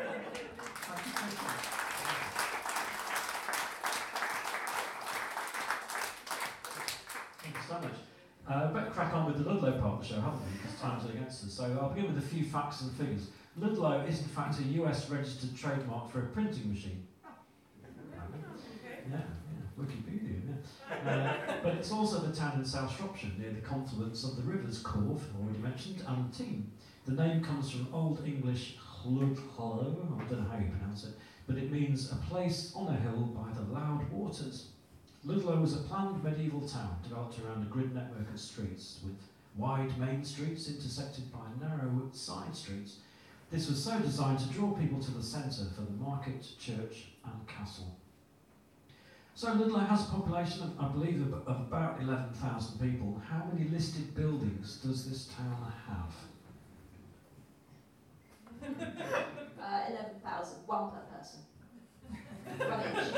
Thank you so much. Uh, better crack on with the Ludlow part of the show, haven't we? Because time's against us. So I'll begin with a few facts and figures. Ludlow is in fact a U S registered trademark for a printing machine. Yeah, yeah, Wikipedia, yeah. Uh, but it's also the town in South Shropshire, near the confluence of the rivers Corve, already mentioned, and Team. The name comes from Old English Hludhollow, I don't know how you pronounce it, but it means a place on a hill by the loud waters. Ludlow was a planned medieval town developed around a grid network of streets, with wide main streets intersected by narrow side streets. This was so designed to draw people to the centre for the market, church and castle. So Ludlow has a population of, I believe, of, of about eleven thousand people. How many listed buildings does this town have? uh, eleven thousand, one per person. Greenwich.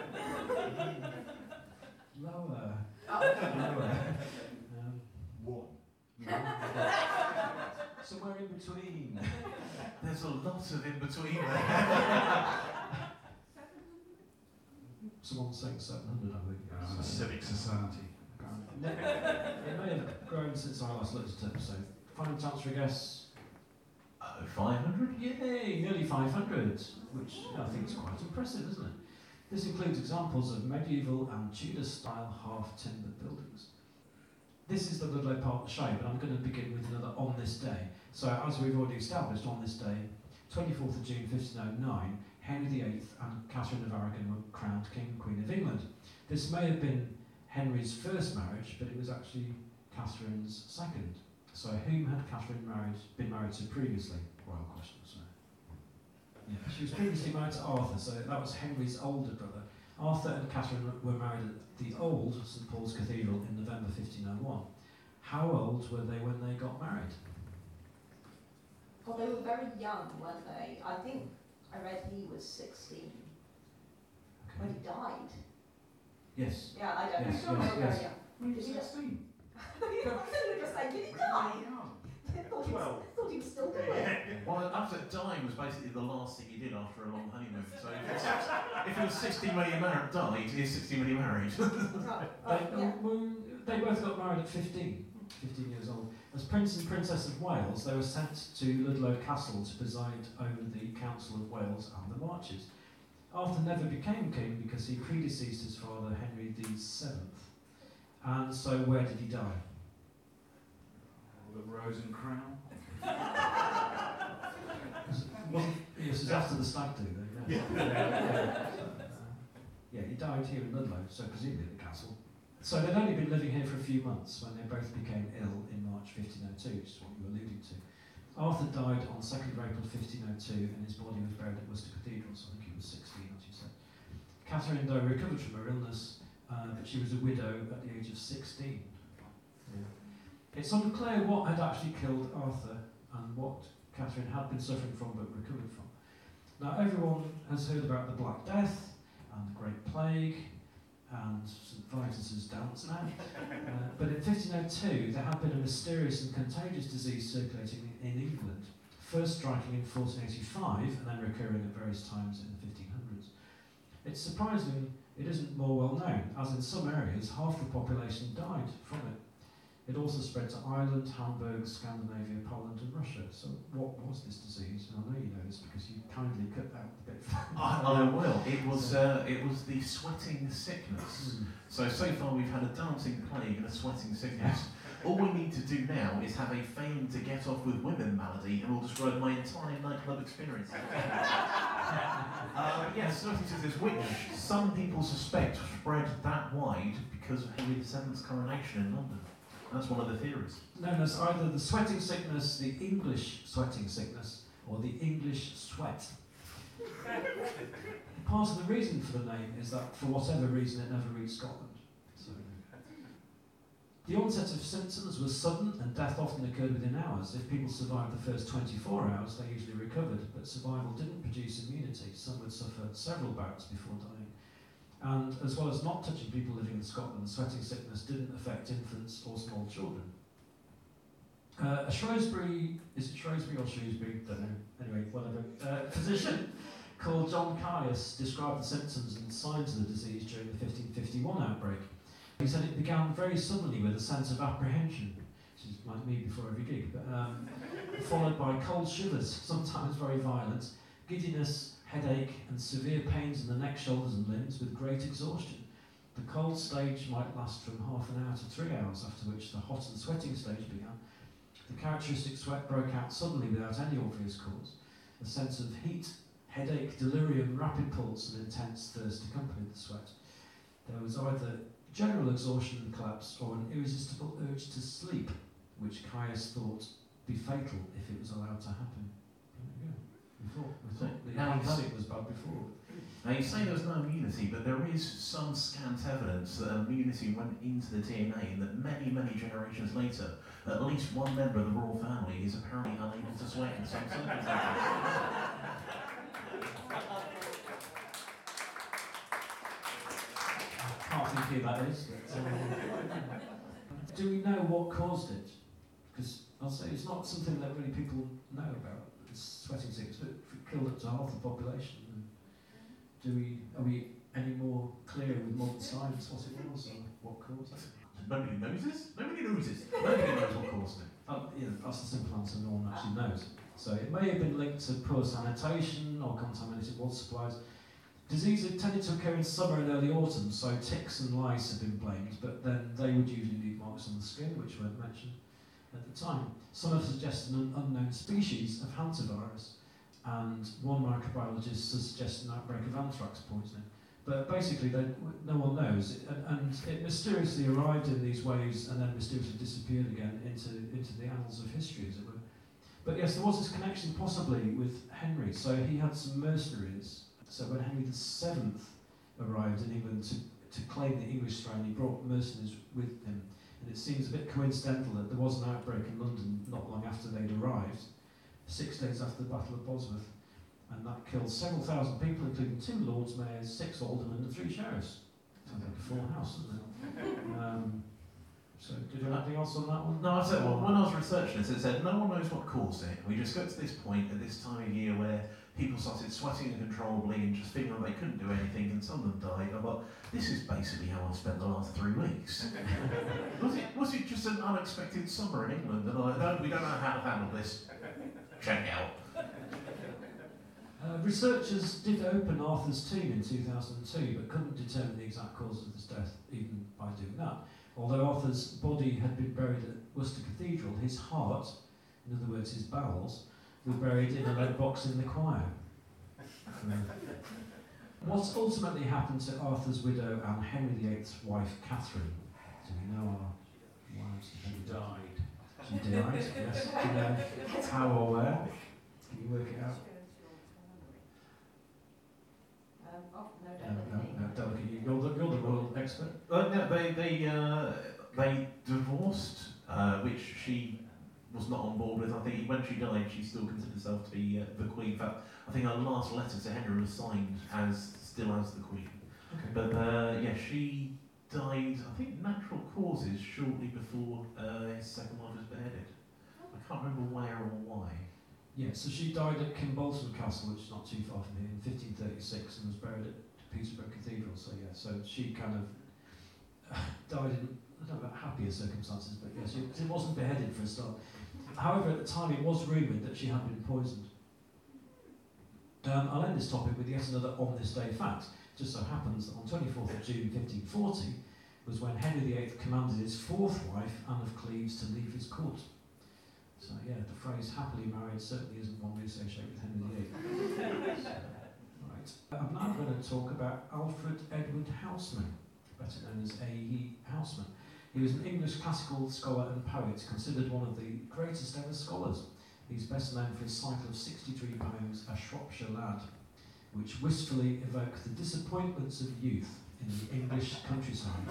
Lower. Oh. Lower. Um, One. somewhere in between. There's a lot of in between there. Someone's saying seven hundred, I think. Uh, civic society. It may have grown since I last looked at it, so final chance for a guess. Oh, five hundred? Yay, nearly five hundred, which I think is quite impressive, isn't it? This includes examples of medieval and Tudor-style half-timbered buildings. This is the Ludlow part of the show, but I'm going to begin with another on this day. So, as we've already established, on this day, twenty-fourth of June fifteen oh nine, Henry the eighth and Catherine of Aragon were crowned King and Queen of England. This may have been Henry's first marriage, but it was actually Catherine's second. So, whom had Catherine married, been married to previously? Royal question, sorry. Yeah, she was previously married to Arthur, so that was Henry's older brother. Arthur and Catherine were married at the old St Paul's Cathedral in November fifteen oh one. How old were they when they got married? Well, they were very young, weren't they? I think I read he was sixteen Okay. when he died. Yes. Yeah, I don't Yes, know. yes, Very yes. young. When Did he just- sixteen? You were just saying, did he die? I thought he was, Twelve. thought he was still going. Well, after dying was basically the last thing he did after a long honeymoon. So if, it's, if it was sixteen when he married, died, he's sixteen when he married. Right, They, right, yeah. well, they both got married at fifteen, fifteen years old. As Prince and Princess of Wales, they were sent to Ludlow Castle to preside over the Council of Wales and the marches. Arthur never became king because he predeceased his father, Henry the seventh. And so where did he die? The Rose and Crown. Wasn't, yes, it was after the stag do, though. Yeah. Yeah. Yeah, he died here in Ludlow, so presumably at the castle. So they'd only been living here for a few months when they both became ill in March fifteen oh two, which is what you were alluding to. Arthur died on second of April fifteen oh two, and his body was buried at Worcester Cathedral, so I think he was sixteen, as you said. Catherine, though, recovered from her illness, uh, but she was a widow at the age of sixteen. Yeah. It's unclear what had actually killed Arthur and what Catherine had been suffering from but recovered from. Now, everyone has heard about the Black Death and the Great Plague and St Vitus's dance now. Uh, but in fifteen oh two, there had been a mysterious and contagious disease circulating in England, first striking in fourteen eighty-five and then recurring at various times in the fifteen hundreds. It's surprising it isn't more well known, as in some areas half the population died from it. It also spread to Ireland, Hamburg, Scandinavia, Poland and Russia. So what was this disease? And I know you know this because you kindly cut out the bit. I, I will. It was uh, it was the sweating sickness. Mm. So so far we've had a dancing plague and a sweating sickness. All we need to do now is have a failing to get off with women malady, and we'll describe my entire nightclub experience. uh, yes, nothing to this, which some people suspect spread that wide because of Henry the seventh's coronation in London. That's one of the theories. Known as either the sweating sickness, the English sweating sickness, or the English sweat. Part of the reason for the name is that, for whatever reason, it never reached Scotland. So, the onset of symptoms was sudden, and death often occurred within hours. If people survived the first twenty-four hours, they usually recovered, but survival didn't produce immunity. Some would suffer several bouts before dying. And as well as not touching people living in Scotland, sweating sickness didn't affect infants or small children. Uh, a Shrewsbury, is it Shrewsbury or Shrewsbury? Don't know. Anyway, whatever. Uh, physician called John Caius described the symptoms and signs of the disease during the fifteen fifty-one outbreak. He said it began very suddenly with a sense of apprehension, which is like me before every gig, but um, followed by cold shivers, sometimes very violent, giddiness, headache and severe pains in the neck, shoulders and limbs with great exhaustion. The cold stage might last from half an hour to three hours, after which the hot and sweating stage began. The characteristic sweat broke out suddenly without any obvious cause. A sense of heat, headache, delirium, rapid pulse and intense thirst accompanied the sweat. There was either general exhaustion and collapse or an irresistible urge to sleep, which Caius thought be fatal if it was allowed to happen. There we go. We thought, we thought the Now, pandemic was bad before. Now you say there's no immunity, but there is some scant evidence that immunity went into the D N A and that many, many generations later, at least one member of the royal family is apparently unable to sweat in some circumstances. happy that is. But, um, do we know what caused it? Because I'll say it's not something that really people know about. It's sweating sickness, but it killed up to half the population. And do we? Are we any more clear with modern science what it was or what caused it? Nobody knows this? Nobody knows this. Nobody knows what caused it. Uh, yeah, that's the simple answer. No one actually knows. So it may have been linked to poor sanitation or contaminated water supplies. Disease had tended to occur in summer and early autumn, so ticks and lice have been blamed, but then they would usually leave marks on the skin, which weren't mentioned at the time. Some have suggested an unknown species of hantavirus, and one microbiologist has suggested an outbreak of anthrax poisoning. But basically, they, no one knows, and, and it mysteriously arrived in these waves and then mysteriously disappeared again into, into the annals of history, as it were. But yes, there was this connection possibly with Henry. So he had some mercenaries. So when Henry the Seventh arrived in England to, to claim the English throne, he brought mercenaries with him. And it seems a bit coincidental that there was an outbreak in London not long after they'd arrived, six days after the Battle of Bosworth. And that killed several thousand people, including two Lords Mayors, six aldermen, and three sheriffs. Sounds like a full house, doesn't it? Um, so, did you have anything else on that one? No, I said, well, when I was researching this, it said no one knows what caused it. We just got to this point at this time of year where people started sweating uncontrollably and just feeling like they couldn't do anything, and some of them died. I thought, this is basically how I've spent the last three weeks. was it was it just an unexpected summer in England? And I don't, we don't know how to handle this. Check out. Uh, researchers did open Arthur's tomb in two thousand two, but couldn't determine the exact cause of his death even by doing that. Although Arthur's body had been buried at Worcester Cathedral, his heart, in other words his bowels, were buried in a lead box in the choir. Um, what ultimately happened to Arthur's widow and Henry the Eighth's wife, Catherine? Do we know our wives? She died. She died, yes. Do you know how or where? Can you work it out? Um, oh, no, No, don't no, look at me. no, delicate. You're the, you're the royal expert. Uh, no, they they uh, they divorced, uh, which she was not on board with. I think when she died, she still considered herself to be uh, the queen. In fact, I think her last letter to Henry was signed as still as the queen. Okay. But uh, yeah, she died, I think, natural causes shortly before uh, his second wife was beheaded. I can't remember where or why. Yeah, so she died at Kimbolton Castle, which is not too far from here, in fifteen thirty-six, and was buried at Peterborough Cathedral. So yeah, so she kind of uh, died in, I don't know about happier circumstances, but yeah, she, she wasn't beheaded for a start. However, at the time it was rumoured that she had been poisoned. Um, I'll end this topic with yet another on this day fact. It just so happens that on twenty-fourth of June fifteen forty was when Henry the Eighth commanded his fourth wife, Anne of Cleves, to leave his court. So yeah, the phrase happily married certainly isn't one we associate with Henry the Eighth. So, right. I'm now going to talk about Alfred Edward Houseman, better known as A E Houseman. He was an English classical scholar and poet, considered one of the greatest ever scholars. He's best known for his cycle of sixty-three poems, A Shropshire Lad, which wistfully evoke the disappointments of youth in the English countryside.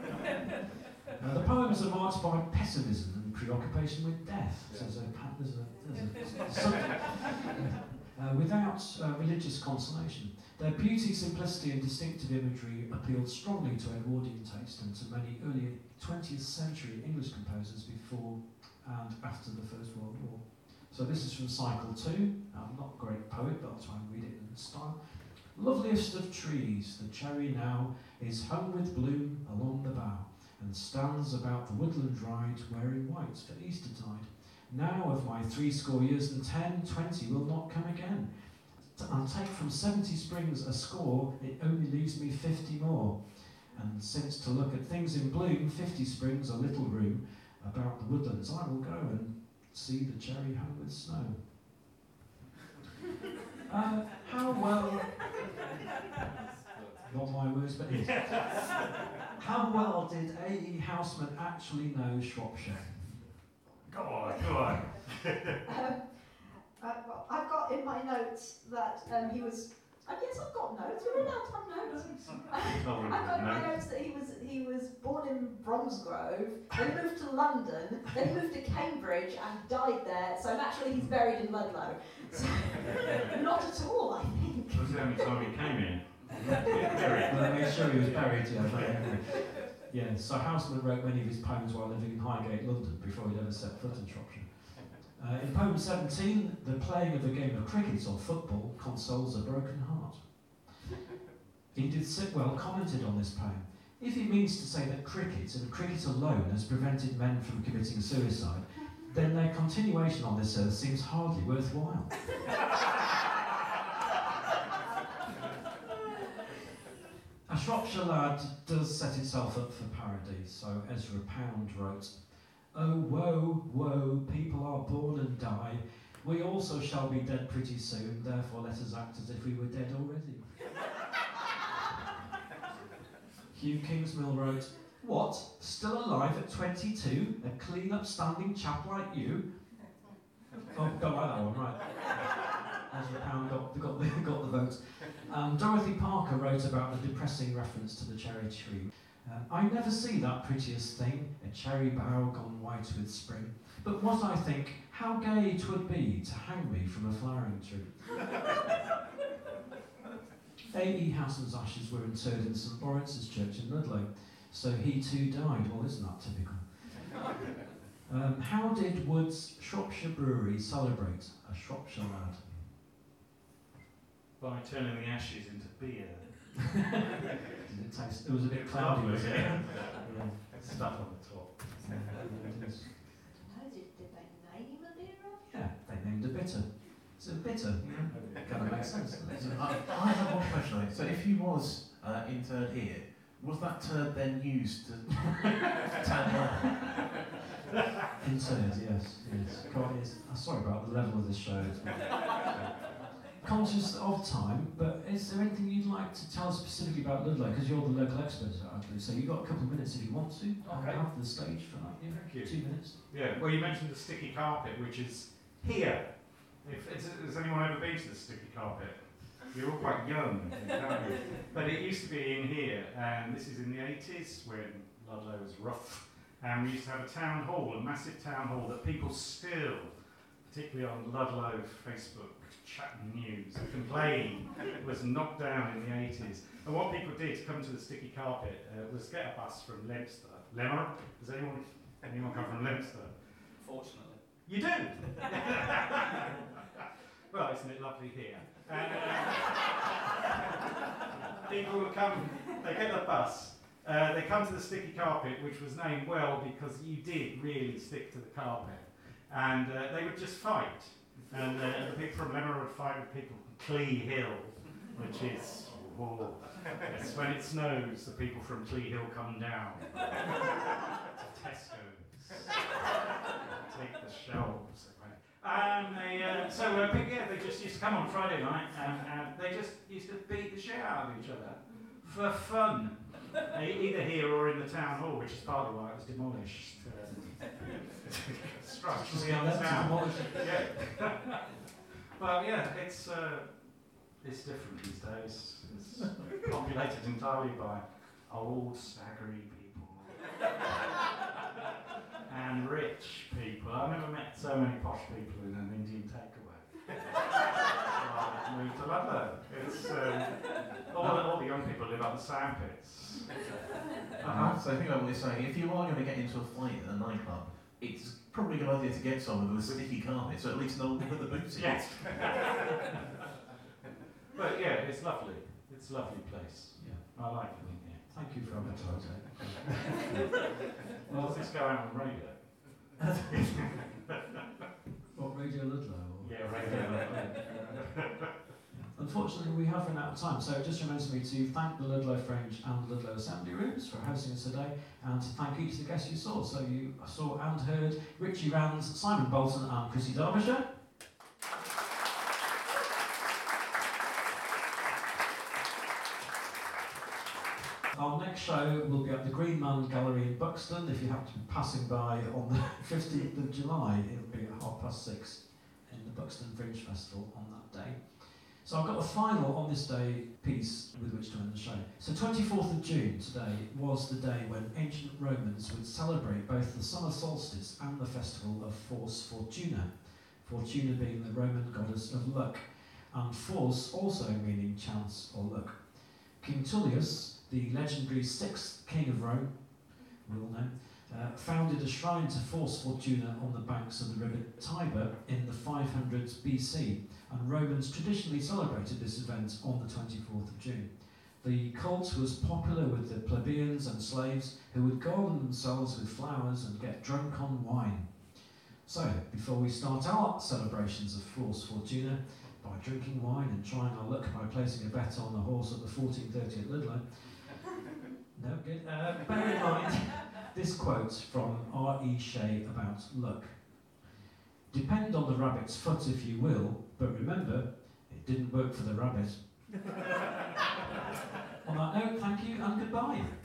Uh, the poems are marked by pessimism and preoccupation with death. So there's a, there's a, there's a subject. Uh, without uh, religious consolation. Their beauty, simplicity and distinctive imagery appealed strongly to Edwardian taste and to many early twentieth century English composers before and after the First World War. So this is from Cycle two. I'm not a great poet, but I'll try and read it in style. Loveliest of trees, the cherry now is hung with bloom along the bough, and stands about the woodland ride wearing white for Eastertide. Now of my threescore years and ten, twenty will not come again. I'll take from seventy springs a score, it only leaves me fifty more. And since to look at things in bloom, fifty springs a little room, about the woodlands I will go and see the cherry hung with snow. Uh, how well... Not my words, but his. How well did A E Houseman actually know Shropshire? Go on, go on. um, uh, well, I've got in my notes that um, he was. I guess I've got notes. We're allowed to have notes. I've got in my notes that he was he was born in Bromsgrove, then moved to London, then moved to Cambridge and died there. So naturally he's buried in Ludlow. So, not at all, I think. That was the only time he came in. Well, I made sure he was buried, yeah. But anyway. Yeah, so Houseman wrote many of his poems while living in Highgate, London, before he'd ever set foot in Shropshire. Uh, in poem seventeen, the playing of a game of cricket or football consoles a broken heart. Edith Sitwell commented on this poem. If he means to say that cricket, and cricket alone, has prevented men from committing suicide, then their continuation on this earth seems hardly worthwhile. A Shropshire Lad does set itself up for parody, so Ezra Pound wrote, "Oh woe, woe, people are born and die. We also shall be dead pretty soon, therefore let us act as if we were dead already." Hugh Kingsmill wrote, "What? Still alive at twenty-two? A clean, upstanding chap like you?" Oh, don't like that one, right. Ezra Pound got, got, the, got the vote. Um, Dorothy Parker wrote about a depressing reference to the cherry tree. Um, "I never see that prettiest thing, a cherry bough gone white with spring. But what I think, how gay 'twould be to hang me from a flowering tree." A E Houseman's ashes were interred in St Lawrence's Church in Ludlow, so he too died. Well, isn't that typical? Um, how did Wood's Shropshire Brewery celebrate a Shropshire Lad? By turning the ashes into beer. Did it taste? It was a bit cloudy, was it? Yeah. Yeah. Stuff on the top. Yeah, it is. No, did, did they name a beer after? Yeah, they named a bitter. It's a bitter. Kind of makes sense. doesn't it? I, I have one question. though. So if he was uh, interred here, was that turd then used to tan leather? Interred, yes, yes. God, it's, I'm sorry about the level of this show. It's conscious of time, but is there anything you'd like to tell us specifically about Ludlow? Because you're the local expert, I believe. So you've got a couple of minutes if you want to. Okay. I'll have the stage for that. Yeah. Thank you. Two minutes. Yeah, well, you mentioned the sticky carpet, which is here. If it's, has anyone ever been to the sticky carpet? You're all quite young, I think, aren't you? But it used to be in here, and this is in the eighties when Ludlow was rough. And we used to have a town hall, a massive town hall that people still, particularly on Ludlow Facebook, chat news, complain was knocked down in the eighties. And what people did to come to the sticky carpet uh, was get a bus from Leicester. Lemmer? Does anyone anyone come from Leicester? Fortunately. You do? Well, isn't it lovely here? And, uh, people will come, they get the bus, uh, they come to the sticky carpet, which was named well because you did really stick to the carpet. And uh, they would just fight. And uh, the people from Lemmer would fight with people from Clee Hill, which is, oh, it's when it snows, the people from Clee Hill come down to Tesco's, take the shelves away. And they, uh, so uh, but yeah, they just used to come on Friday night and, and they just used to beat the shit out of each other for fun, uh, either here or in the town hall, which is partly why it was demolished. Uh, structurally unsound. Yeah. But yeah, it's uh, it's different these days. It's populated entirely by old, staggery people and rich people. I've never met so many posh people in an Indian takeaway. I moved to Ludlow. It's uh, all, the, all the young people live up the sandpits. Uh-huh. So I think what we're saying, if you are going to get into a fight at a nightclub, it's probably a good idea to get someone with a sticky carpet, so at least they'll put the boots in. Yes. But yeah, it's lovely. It's a lovely place. Yeah. I like living here. Thank you for advertising. Well, does this go out on radio? What, Radio Ludlow? Or? Yeah, radio. Unfortunately, we have run out of time, so it just remains me to thank the Ludlow Fringe and the Ludlow Assembly Rooms for hosting us today, and to thank each of the guests you saw. So you saw and heard Richie Rands, Simon Bolton and Chrissy Derbyshire. Our next show will be at the Green Man Gallery in Buxton. If you happen to be passing by on the fifteenth of July, it'll be at half past six in the Buxton Fringe Festival on that day. So I've got a final on this day piece with which to end the show. So twenty-fourth of June today was the day when ancient Romans would celebrate both the summer solstice and the festival of Fors Fortuna. Fortuna being the Roman goddess of luck, and Fors also meaning chance or luck. King Tullius, the legendary sixth king of Rome, we all know, uh, founded a shrine to Force Fortuna on the banks of the river Tiber in the five hundreds B C, and Romans traditionally celebrated this event on the twenty-fourth of June. The cult was popular with the plebeians and slaves who would garland themselves with flowers and get drunk on wine. So, before we start our celebrations of Force Fortuna, by drinking wine and trying our luck by placing a bet on the horse at the fourteen thirty at Ludlow, no, good. Uh, bear in mind this quote from R E Shea about luck. Depend on the rabbit's foot if you will, but remember, it didn't work for the rabbit. On that note, thank you and goodbye.